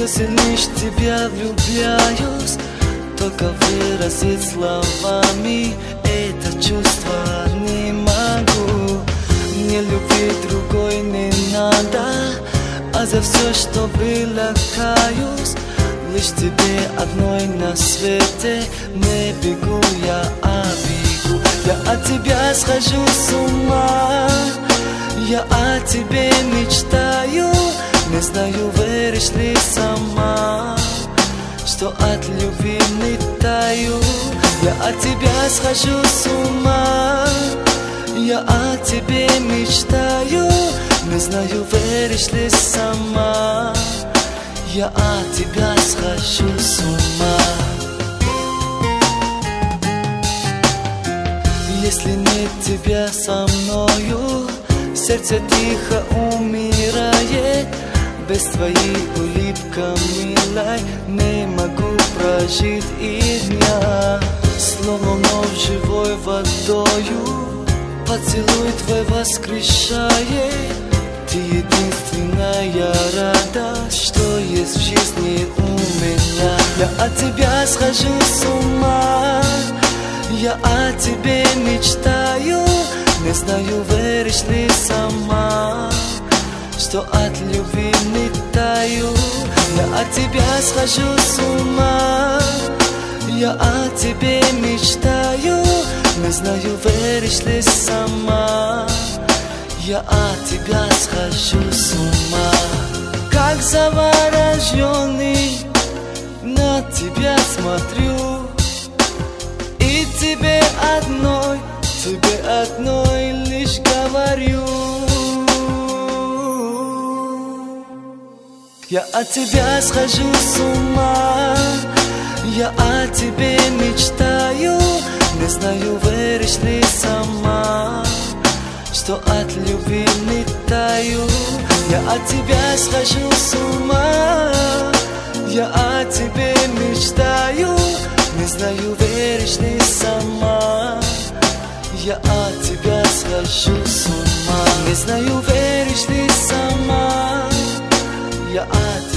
все сильнее тебя влюбляюсь. Только выразить словами это чувство не могу. Мне любви другой не надо, а за все, что было, каюсь. Лишь тебе одной на свете не бегу, я бегу. Я от тебя схожу с ума, я о тебе мечтаю. Не знаю, веришь ли сама, что от любви не таю. Я от тебя схожу с ума, я о тебе мечтаю. Не знаю, веришь ли сама, я от тебя схожу с ума. Если нет тебя со мною, сердце тихо умирает. Без твоей улыбки, милой, не могу прожить и дня. Словно вновь живой водою, поцелуй твой воскрешает. Ты единственная радость, что есть в жизни у меня. Я от тебя схожу с ума, я о тебе мечтаю. Не знаю, веришь ли сама, что от любви не таю. Я от тебя схожу с ума, я о тебе мечтаю. Не знаю, веришь ли сама, я от тебя схожу с ума. Как завороженный на тебя смотрю, и тебе одной лишь говорю. Я от тебя схожу с ума, я о тебе мечтаю. Не знаю, веришь ли сама, что от любви не таю. Я от тебя схожу с ума, я о тебе мечтаю. Не знаю, веришь ли сама, я от тебя схожу с ума. Не знаю, веришь ли сама, я от